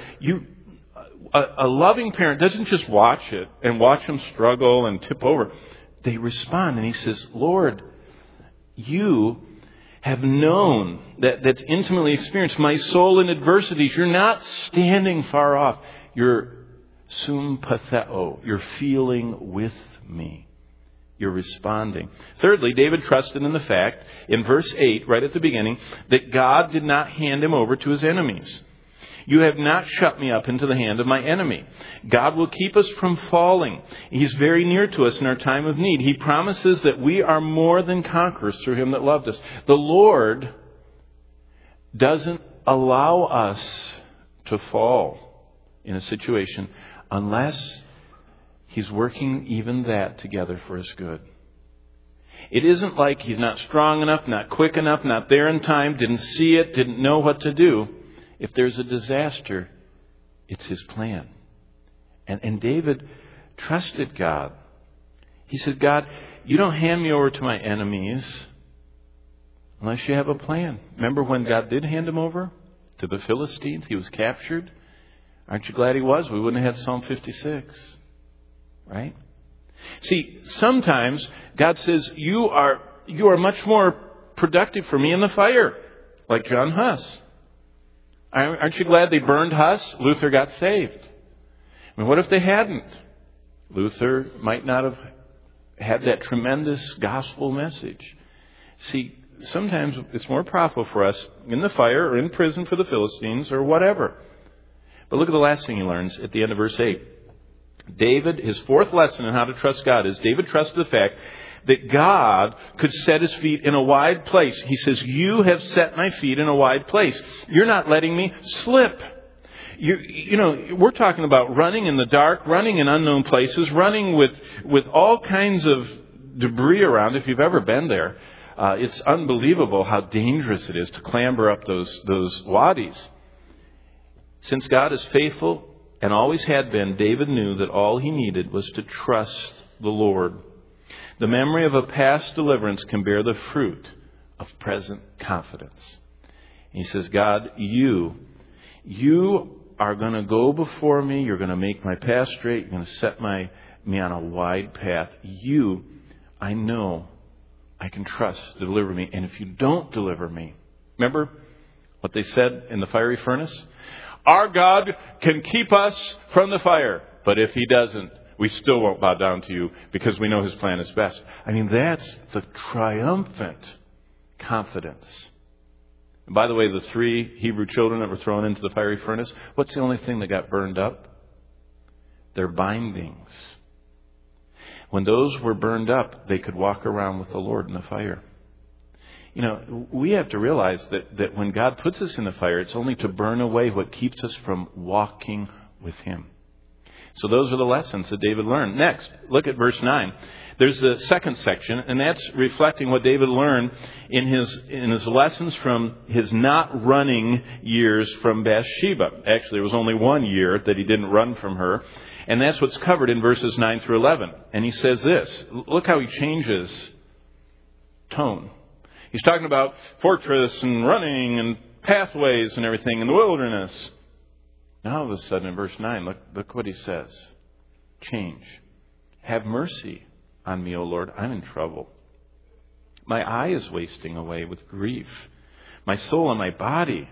Speaker 1: A loving parent doesn't just watch it and watch them struggle and tip over. They respond, and he says, Lord, you have known, that's intimately experienced my soul in adversities. You're not standing far off. You're sympatheo. You're feeling with me. You're responding. Thirdly, David trusted in the fact, in verse 8, right at the beginning, that God did not hand him over to his enemies. You have not shut me up into the hand of my enemy. God will keep us from falling. He's very near to us in our time of need. He promises that we are more than conquerors through him that loved us. The Lord doesn't allow us to fall in a situation unless he's working even that together for his good. It isn't like he's not strong enough, not quick enough, not there in time, didn't see it, didn't know what to do. If there's a disaster, it's his plan. And David trusted God. He said, God, you don't hand me over to my enemies unless you have a plan. Remember when God did hand him over to the Philistines? He was captured. Aren't you glad he was? We wouldn't have had Psalm 56. Right? See, sometimes God says, you are much more productive for me in the fire. Like John Huss. Aren't you glad they burned Huss? Luther got saved. I mean, what if they hadn't? Luther might not have had that tremendous gospel message. See, sometimes it's more profitable for us in the fire or in prison for the Philistines or whatever. But look at the last thing he learns at the end of verse 8. David, his fourth lesson in how to trust God is David trusted the fact that God could set his feet in a wide place. He says, you have set my feet in a wide place. You're not letting me slip. You know, we're talking about running in the dark, running in unknown places, running with all kinds of debris around. If you've ever been there, it's unbelievable how dangerous it is to clamber up those wadis. Since God is faithful and always had been, David knew that all he needed was to trust the Lord. The memory of a past deliverance can bear the fruit of present confidence. He says, God, you are going to go before me. You're going to make my path straight. You're going to set me on a wide path. I know I can trust to deliver me. And if you don't deliver me, remember what they said in the fiery furnace? Our God can keep us from the fire. But if he doesn't, we still won't bow down to you because we know his plan is best. I mean, that's the triumphant confidence. And by the way, the 3 Hebrew children that were thrown into the fiery furnace, what's the only thing that got burned up? Their bindings. When those were burned up, they could walk around with the Lord in the fire. You know, we have to realize that when God puts us in the fire, it's only to burn away what keeps us from walking with him. So those are the lessons that David learned. Next, look at verse 9. There's the second section, and that's reflecting what David learned in his lessons from his not running years from Bathsheba. Actually, there was only 1 year that he didn't run from her. And that's what's covered in verses 9 through 11. And he says this. Look how he changes tone. He's talking about fortress and running and pathways and everything in the wilderness. Now all of a sudden in verse 9, look what he says. Change. Have mercy on me, O Lord. I'm in trouble. My eye is wasting away with grief. My soul and my body.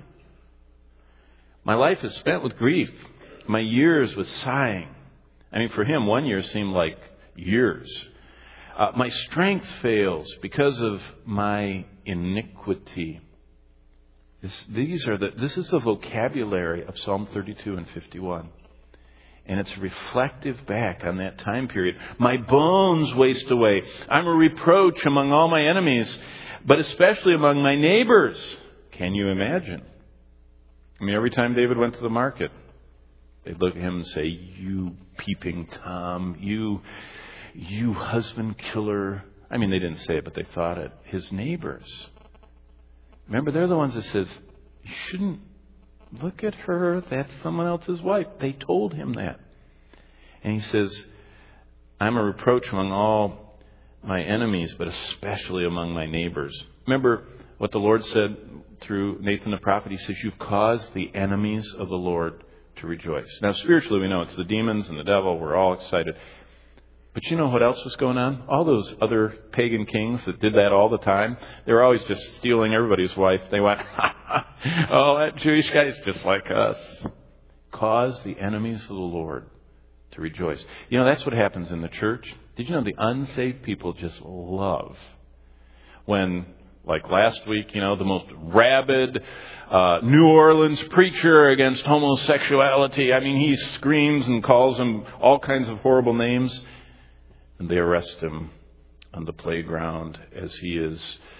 Speaker 1: My life is spent with grief. My years with sighing. I mean, for him, 1 year seemed like years. My strength fails because of my iniquity. This is the vocabulary of Psalm 32 and 51. And it's reflective back on that time period. My bones waste away. I'm a reproach among all my enemies, but especially among my neighbors. Can you imagine? I mean, every time David went to the market, they'd look at him and say, you peeping Tom, you husband killer. I mean, they didn't say it, but they thought it. His neighbors. Remember, they're the ones that says, you shouldn't look at her. That's someone else's wife. They told him that. And he says, I'm a reproach among all my enemies, but especially among my neighbors. Remember what the Lord said through Nathan the prophet? He says, you've caused the enemies of the Lord to rejoice. Now, spiritually, we know it's the demons and the devil. We're all excited. But you know what else was going on? All those other pagan kings that did that all the time, they were always just stealing everybody's wife. They went, oh, that Jewish guy's just like us. Cause the enemies of the Lord to rejoice. You know, that's what happens in the church. Did you know the unsaved people just love when, like last week, you know, the most rabid New Orleans preacher against homosexuality. I mean, he screams and calls them all kinds of horrible names. And they arrest him on the playground as he is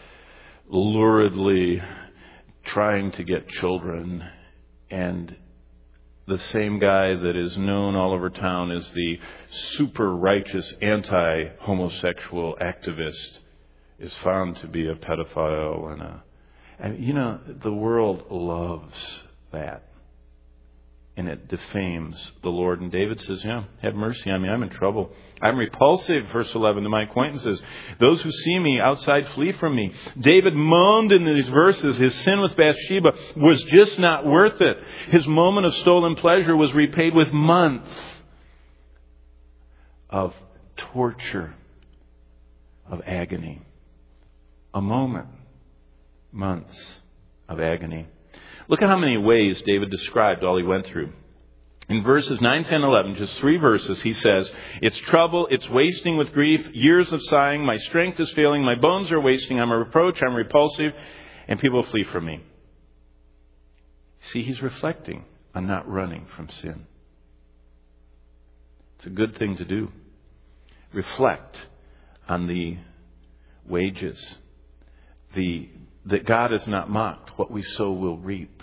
Speaker 1: luridly trying to get children. And the same guy that is known all over town as the super righteous anti-homosexual activist is found to be a pedophile and you know, the world loves that. and it defames the Lord. And David says, yeah, have mercy on me. I'm in trouble. I'm repulsive, verse 11, to my acquaintances. Those who see me outside flee from me. David moaned in these verses. His sin with Bathsheba was just not worth it. His moment of stolen pleasure was repaid with months of torture, of agony. A moment, months of agony. Look at how many ways David described all he went through. In verses 9, 10, 11, just 3 verses, he says, it's trouble, it's wasting with grief, years of sighing, my strength is failing, my bones are wasting, I'm a reproach, I'm repulsive, and people flee from me. See, he's reflecting on not running from sin. It's a good thing to do. Reflect on the wages, that God is not mocked. What we sow will reap.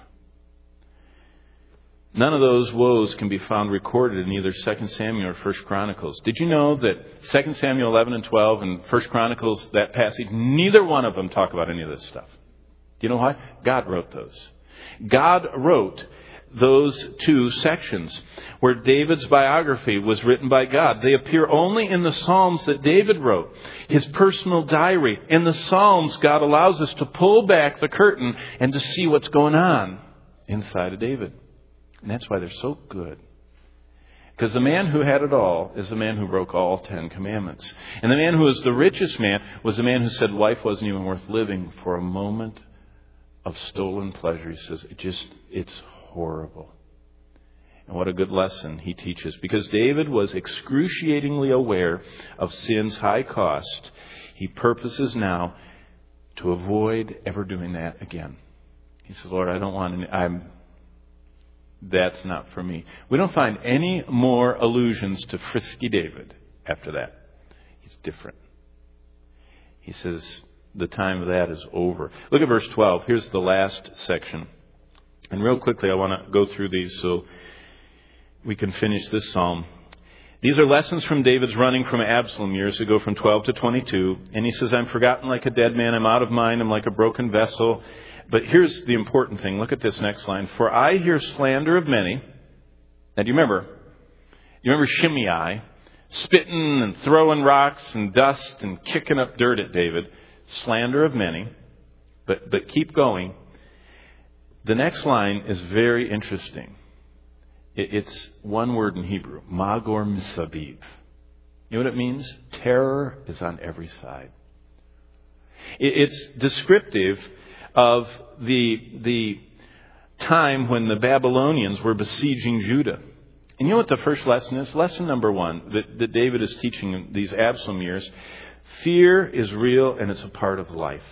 Speaker 1: None of those woes can be found recorded in either 2 Samuel or 1 Chronicles. Did you know that 2 Samuel 11 and 12 and 1 Chronicles, that passage, neither one of them talk about any of this stuff? Do you know why? God wrote those. God wrote those 2 sections where David's biography was written by God. They appear only in the Psalms that David wrote, his personal diary. In the Psalms, God allows us to pull back the curtain and to see what's going on inside of David. And that's why they're so good. Because the man who had it all is the man who broke all 10 commandments. And the man who was the richest man was the man who said life wasn't even worth living for a moment of stolen pleasure. He says, it's horrible. And what a good lesson he teaches. Because David was excruciatingly aware of sin's high cost, he purposes now to avoid ever doing that again. He says, Lord, I don't want any, that's not for me. We don't find any more allusions to frisky David after that. He's different. He says, the time of that is over. Look at verse 12. Here's the last section. And real quickly, I want to go through these so we can finish this psalm. These are lessons from David's running from Absalom years ago from 12 to 22. And he says, I'm forgotten like a dead man. I'm out of mind. I'm like a broken vessel. But here's the important thing. Look at this next line. For I hear slander of many. Now, do you remember Shimei spitting and throwing rocks and dust and kicking up dirt at David? Slander of many. But keep going. The next line is very interesting. It's one word in Hebrew. Magor misabiv. You know what it means? Terror is on every side. It's descriptive of the time when the Babylonians were besieging Judah. And you know what the first lesson is? Lesson number 1 that David is teaching in these Absalom years. Fear is real and it's a part of life.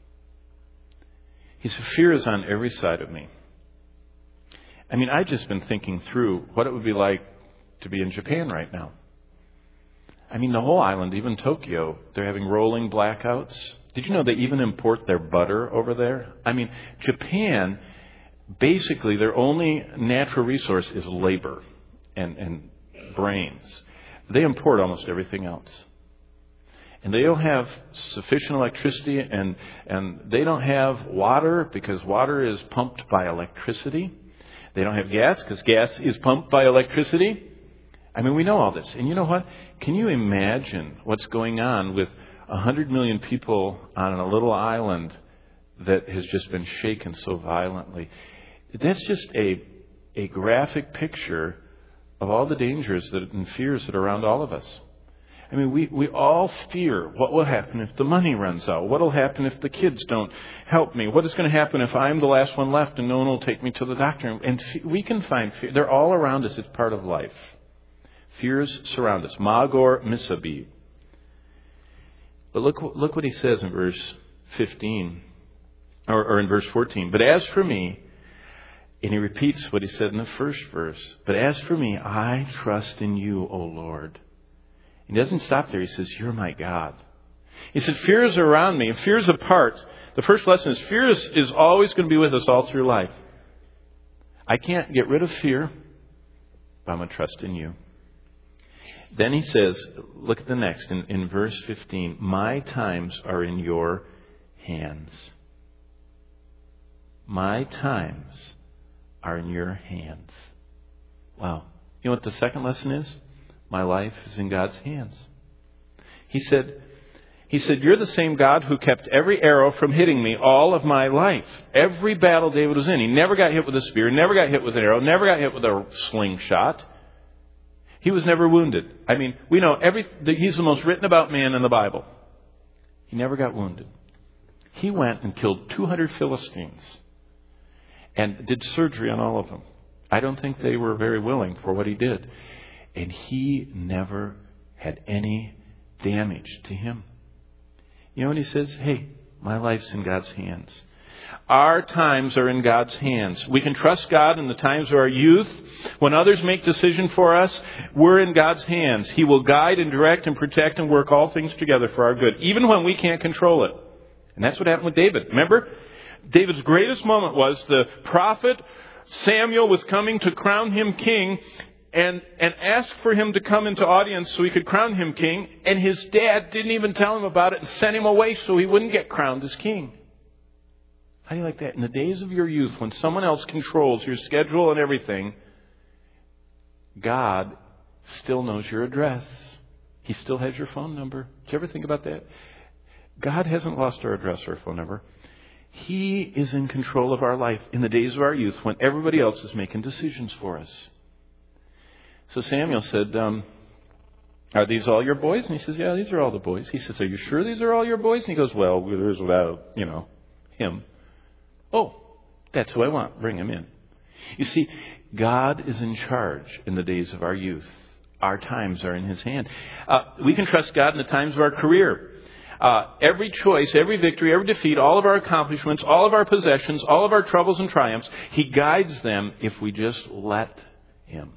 Speaker 1: He said, fear is on every side of me. I mean, I've just been thinking through what it would be like to be in Japan right now. I mean, the whole island, even Tokyo, they're having rolling blackouts. Did you know they even import their butter over there? I mean, Japan, basically their only natural resource is labor and brains. They import almost everything else. And they don't have sufficient electricity and they don't have water because water is pumped by electricity. They don't have gas because gas is pumped by electricity. I mean, we know all this. And you know what? Can you imagine what's going on with 100 million people on a little island that has just been shaken so violently? That's just a graphic picture of all the dangers and fears that are around all of us. I mean, we all fear what will happen if the money runs out. What will happen if the kids don't help me? What is going to happen if I'm the last one left and no one will take me to the doctor? And we can find fear. They're all around us. It's part of life. Fears surround us. Magor misabiv. But look what he says in verse 15, or in verse 14. But as for me, and he repeats what he said in the first verse. But as for me, I trust in you, O Lord. He doesn't stop there. He says, you're my God. He said, fear is around me. And fear is a part. The first lesson is fear is always going to be with us all through life. I can't get rid of fear, but I'm going to trust in you. Then he says, look at the next in verse 15. My times are in your hands. My times are in your hands. Wow. You know what the second lesson is? My life is in God's hands. He said, you're the same God who kept every arrow from hitting me all of my life. Every battle David was in. He never got hit with a spear, never got hit with an arrow, never got hit with a slingshot. He was never wounded. I mean, we know he's the most written about man in the Bible. He never got wounded. He went and killed 200 Philistines and did surgery on all of them. I don't think they were very willing for what he did. And he never had any damage to him. You know what he says? Hey, my life's in God's hands. Our times are in God's hands. We can trust God in the times of our youth. When others make decisions for us, we're in God's hands. He will guide and direct and protect and work all things together for our good, even when we can't control it. And that's what happened with David. Remember, David's greatest moment was the prophet Samuel was coming to crown him king and ask for him to come into audience so he could crown him king. And his dad didn't even tell him about it and sent him away so he wouldn't get crowned as king. How do you like that? In the days of your youth, when someone else controls your schedule and everything, God still knows your address. He still has your phone number. Did you ever think about that? God hasn't lost our address or phone number. He is in control of our life in the days of our youth when everybody else is making decisions for us. So Samuel said, are these all your boys? And he says, yeah, these are all the boys. He says, are you sure these are all your boys? And he goes, well, there's without, him. Oh, that's who I want. Bring him in. You see, God is in charge in the days of our youth. Our times are in His hand. We can trust God in the times of our career. Every choice, every victory, every defeat, all of our accomplishments, all of our possessions, all of our troubles and triumphs, He guides them if we just let Him.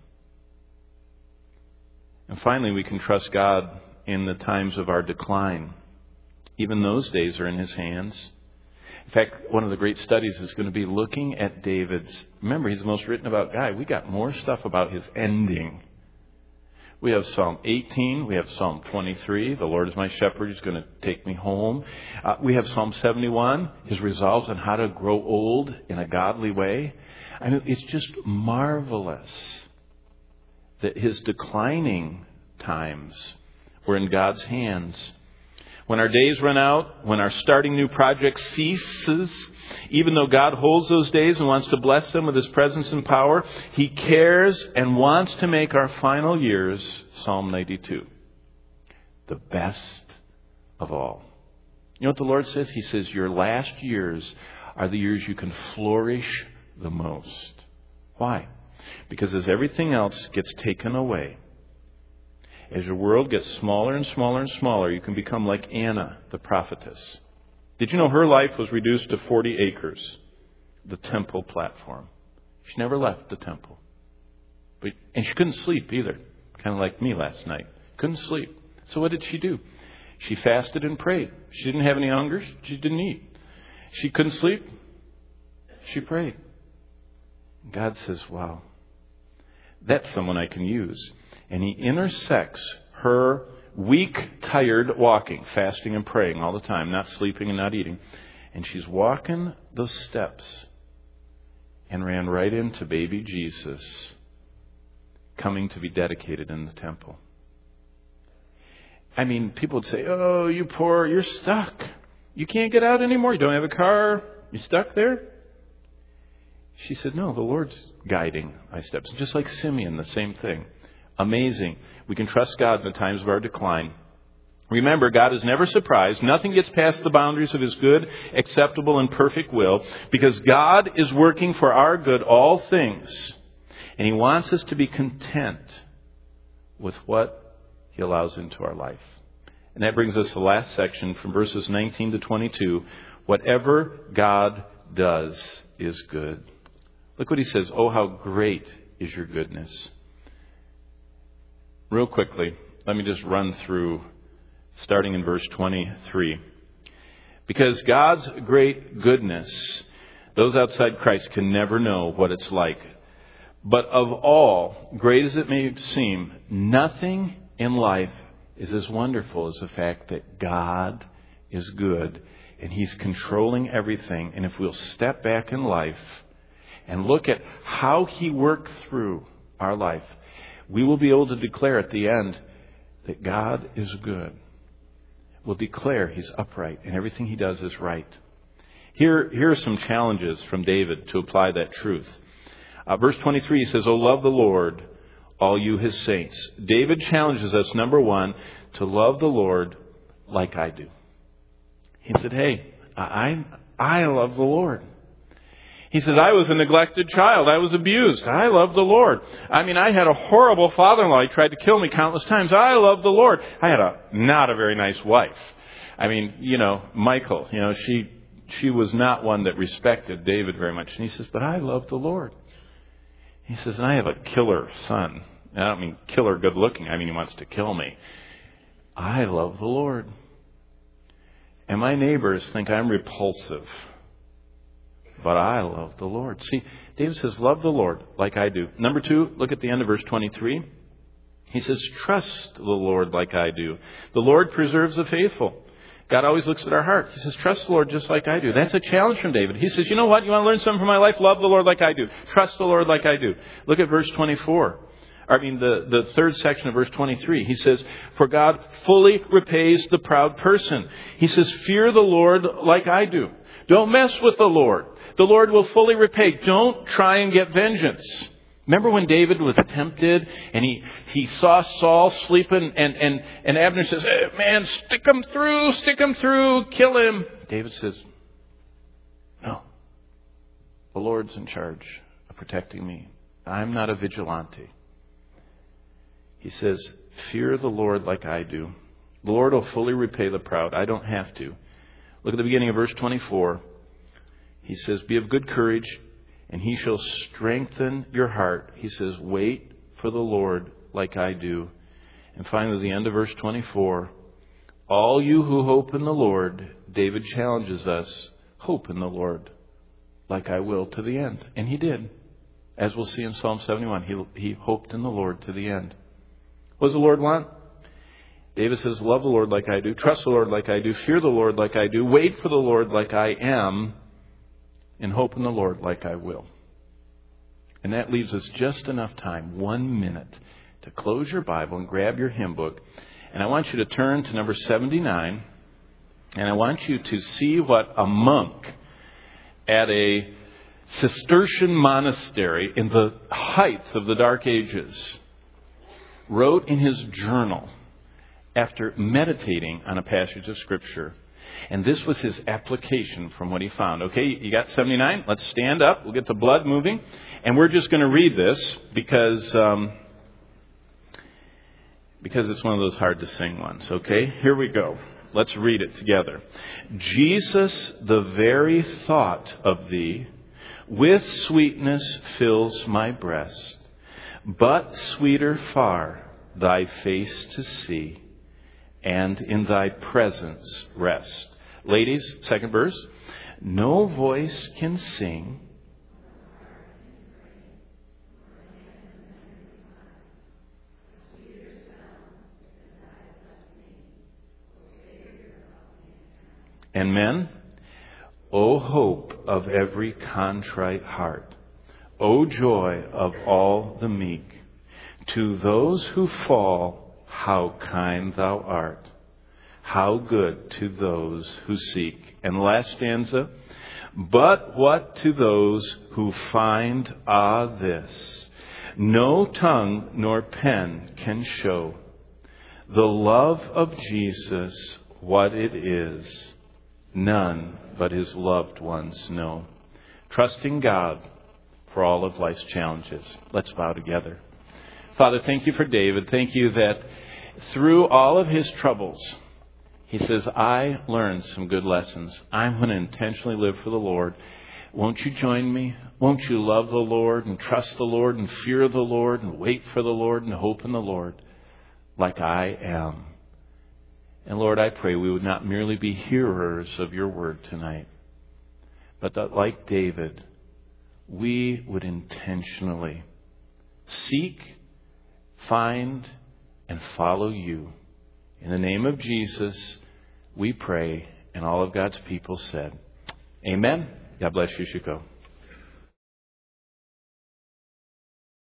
Speaker 1: And finally, we can trust God in the times of our decline. Even those days are in His hands. In fact, one of the great studies is going to be looking at David's... Remember, he's the most written about guy. We got more stuff about his ending. We have Psalm 18. We have Psalm 23. The Lord is my shepherd. He's going to take me home. We have Psalm 71. His resolves on how to grow old in a godly way. I mean, it's just marvelous that his declining times were in God's hands. When our days run out, when our starting new project ceases, even though God holds those days and wants to bless them with His presence and power, He cares and wants to make our final years, Psalm 92, the best of all. You know what the Lord says? He says, your last years are the years you can flourish the most. Why? Because as everything else gets taken away, as your world gets smaller and smaller and smaller, you can become like Anna, the prophetess. Did you know her life was reduced to 40 acres? The temple platform. She never left the temple. And she couldn't sleep either. Kind of like me last night. Couldn't sleep. So what did she do? She fasted and prayed. She didn't have any hunger. She didn't eat. She couldn't sleep. She prayed. God says, wow, that's someone I can use. And He intersects her weak, tired walking, fasting and praying all the time, not sleeping and not eating. And she's walking those steps and ran right into baby Jesus coming to be dedicated in the temple. I mean, people would say, oh, you poor, you're stuck. You can't get out anymore. You don't have a car. You're stuck there. She said, no, the Lord's guiding my steps. Just like Simeon, the same thing. Amazing. We can trust God in the times of our decline. Remember, God is never surprised. Nothing gets past the boundaries of His good, acceptable, and perfect will, because God is working for our good all things. And He wants us to be content with what He allows into our life. And that brings us to the last section from verses 19 to 22. Whatever God does is good. Look what He says. Oh, how great is your goodness. Real quickly, let me just run through, starting in verse 23. Because God's great goodness, those outside Christ can never know what it's like. But of all, great as it may seem, nothing in life is as wonderful as the fact that God is good and He's controlling everything. And if we'll step back in life and look at how He worked through our life, we will be able to declare at the end that God is good. We'll declare He's upright and everything He does is right. Here are some challenges from David to apply that truth. Verse 23 says, "O love the Lord, all you His saints." David challenges us, number one, to love the Lord like I do. He said, hey, I love the Lord. He said, I was a neglected child. I was abused. I love the Lord. I had a horrible father-in-law. He tried to kill me countless times. I love the Lord. I had not a very nice wife. Michal, she was not one that respected David very much. And he says, but I love the Lord. He says, and I have a killer son. I don't mean killer good looking. He wants to kill me. I love the Lord. And my neighbors think I'm repulsive. But I love the Lord. See, David says, love the Lord like I do. Number two, look at the end of verse 23. He says, trust the Lord like I do. The Lord preserves the faithful. God always looks at our heart. He says, trust the Lord just like I do. That's a challenge from David. He says, you know what? You want to learn something from my life? Love the Lord like I do. Trust the Lord like I do. Look at verse 24. The third section of verse 23. He says, for God fully repays the proud person. He says, fear the Lord like I do. Don't mess with the Lord. The Lord will fully repay. Don't try and get vengeance. Remember when David was tempted and he saw Saul sleeping and Abner says, hey, man, stick him through, kill him. David says, no, the Lord's in charge of protecting me. I'm not a vigilante. He says, fear the Lord like I do. The Lord will fully repay the proud. I don't have to. Look at the beginning of verse 24. He says, be of good courage, and He shall strengthen your heart. He says, wait for the Lord like I do. And finally, the end of verse 24. All you who hope in the Lord, David challenges us, hope in the Lord like I will to the end. And he did. As we'll see in Psalm 71, he hoped in the Lord to the end. What does the Lord want? David says, love the Lord like I do, trust the Lord like I do, fear the Lord like I do, wait for the Lord like I am, and hope in the Lord like I will. And that leaves us just enough time, 1 minute, to close your Bible and grab your hymn book. And I want you to turn to number 79. And I want you to see what a monk at a Cistercian monastery in the height of the Dark Ages wrote in his journal after meditating on a passage of Scripture. And this was his application from what he found. Okay, you got 79? Let's stand up. We'll get the blood moving. And we're just going to read this because it's one of those hard to sing ones. Okay, here we go. Let's read it together. Jesus, the very thought of Thee, with sweetness fills my breast. But sweeter far Thy face to see, and in Thy presence rest. Ladies, second verse. No voice can sing, and men, O hope of every contrite heart, O joy of all the meek, to those who fall, how kind Thou art, how good to those who seek. And the last stanza, but what to those who find, this, no tongue nor pen can show, the love of Jesus, what it is, none but His loved ones know. Trusting God for all of life's challenges. Let's bow together. Father, thank You for David. Thank You that through all of his troubles, he says, I learned some good lessons. I'm going to intentionally live for the Lord. Won't you join me? Won't you love the Lord and trust the Lord and fear the Lord and wait for the Lord and hope in the Lord like I am? And Lord, I pray we would not merely be hearers of Your word tonight, but that like David, we would intentionally seek, find, and follow You. In the name of Jesus, we pray, and all of God's people said, Amen. God bless you, Chico.